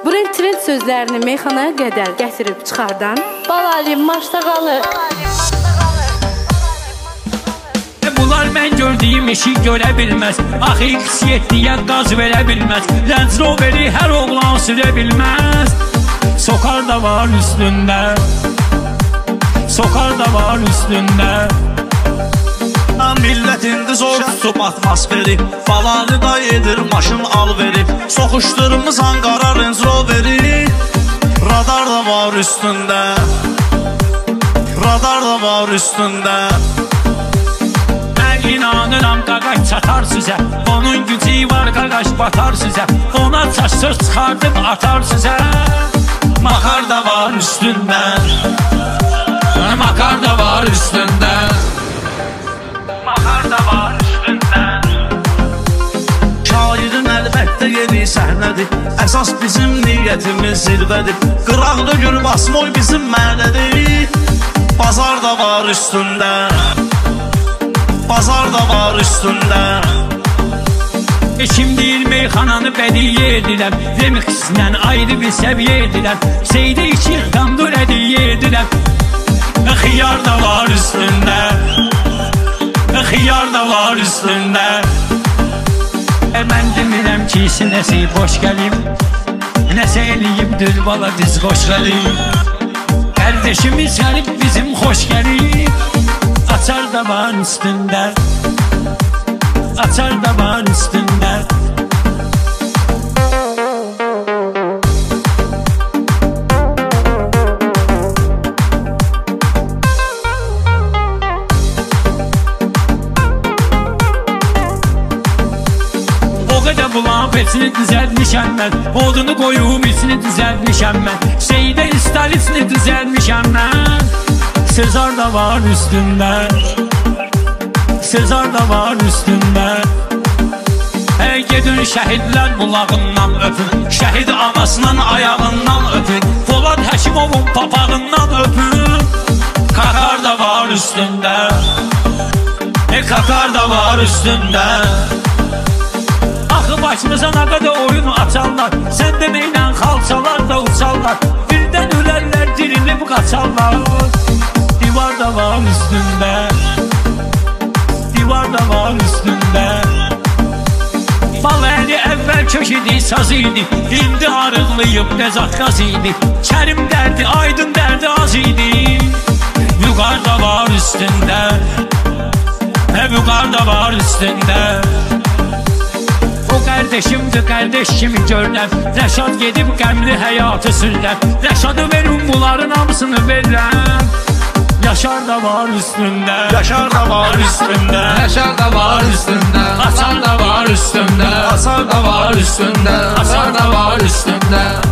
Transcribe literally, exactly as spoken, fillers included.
Brend Trend sözlərini meyxanaya qədər gətirib çıxardan Balalim marşda qalır. Bunlar mən gördüyüm işi görə bilməz. Axı X yeddiyə qaz verə bilməz. Range Rover'i hər oğlan sürə bilməz. Sokar da var üstündə, sokar da var üstündə. Millətində zor tutub atmosferi, falanı da edir maşın al verib. Soxuşdurmuz Ankara Range Rover'i, radar da var üstündə, radar da var üstündə. Mən inanıram qaqaş çatar sizə, onun gücü var qaqaş batar sizə. Ona çaş söz çıxardıb atar sizə. Makar da var üstündə, makar da var üstündə, makar da var üstündə. Şairin əlbəttə yeni səhnədir, əsas bizim niyyətimiz zirvədir. Qıraqda gül basmoy bizim mənədir, bazar da var üstündə, bazar da var üstündə. Kim deyir meyxananı bədiyyə edirəm, remixlə ayrı bir səviyyə edirəm. Seydə içir, qandur ədiyyə edirəm. Xiyar da var üstündə, xiyar da var üstündə. Mən demirəm ki, sinəsi boş gəlim, nəsə eləyibdir bala biz qoş gəlim. Qardeşimiz gəlib bizim xoş gəlim. Açar da var üstündə, açar da var üstündə. O qədər bulan pesini düzəltmişəm mən, odunu qoyum içini düzəltmişəm mən, Seydə istalisini düzəltmişəm mən. Sezar da var üstündə, Sezar da var üstündə. Hey gedin şəhidlər bulağından öpün, şəhid anasının ayağından öpün, Polad Həkimovun papağından öpün. Kakar da var üstündə, e kakar da var üstündə. Axı başımıza nə qədər oyun açarlar, sən deməklə xalçalar da uçarlar, birdən ölərlər dirilib qaçarlar. Divar da var üstündə, divar da var üstündə. Bal əli əvvəl kök idi, saz idi, indi arıqlayıb nəzaqqaz idi. Kərim dərdi, aydın dərdi az idi. Vüqar da var üstündə, hə vüqar da var üstündə. O qardeşimdir, qardeş kimi görlər, Rəşad gedib qəmli həyatı sürlər. Rəşadı verin, bunların hamısını verirəm. Yaşar da var üstündə, Yaşar da var üstündə, Yaşar da var üstündə, Açar da var üstündə, Açar da var üstündə, Açar da var üstündə.